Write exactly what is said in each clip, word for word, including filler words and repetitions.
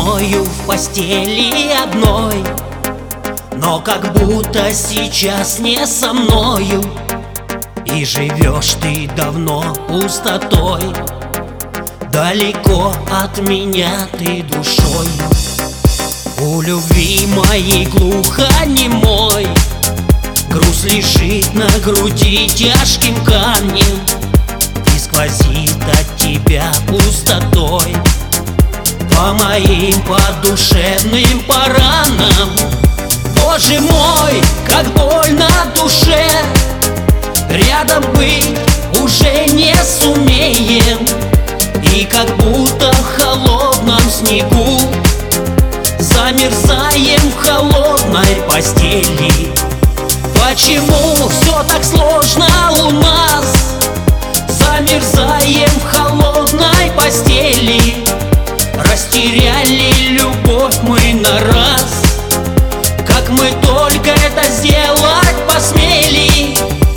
мною в постели одной, но как будто сейчас не со мною. И живешь ты давно пустотой, далеко от меня ты душой. У любви моей глухонемой груз лежит на груди тяжким камнем, и сквозит от тебя пустотой по моим подушевным поранам. Боже мой, как больно душе, рядом быть уже не сумеем. И как будто в холодном снегу замерзаем в холодной постели. Почему все так сложно у нас? Замерзаем в холодной постели. Растеряли любовь мы на раз, как мы только это сделать посмели.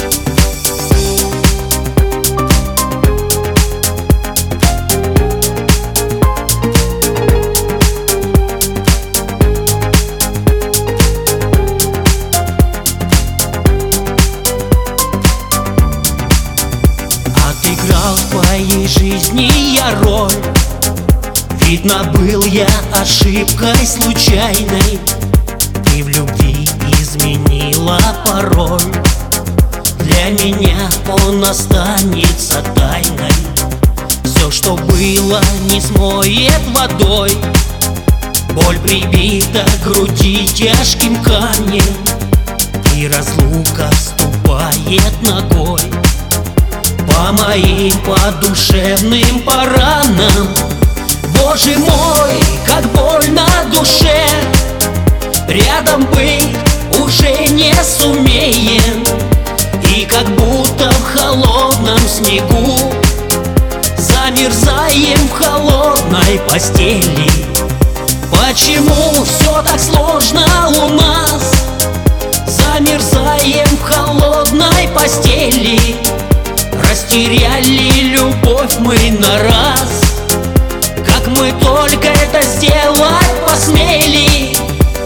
Отыграл в твоей жизни я роль, видно, был я ошибкой случайной. Ты в любви изменила пароль, для меня он останется тайной. Все, что было, не смоет водой. Боль прибита к груди тяжким камнем, и разлука ступает ногой по моим подушевным поранам. Боже мой, как больно душе, рядом быть уже не сумеем. И как будто в холодном снегу замерзаем в холодной постели. Почему все так сложно у нас? Замерзаем в холодной постели. Растеряли любовь мы на раз, как мы только это сделать посмели.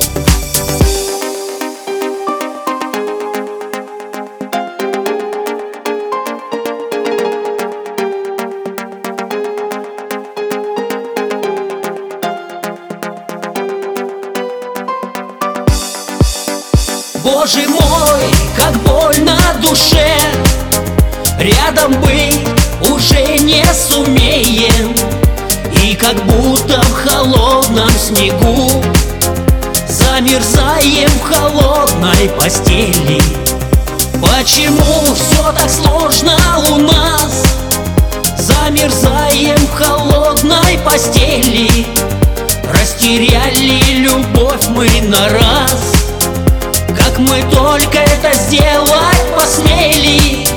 Боже мой, как больно душе, рядом быть уже не сумеем. И как будто в холодном снегу замерзаем в холодной постели. Почему все так сложно у нас? Замерзаем в холодной постели. Растеряли любовь мы на раз, как мы только это сделать посмели.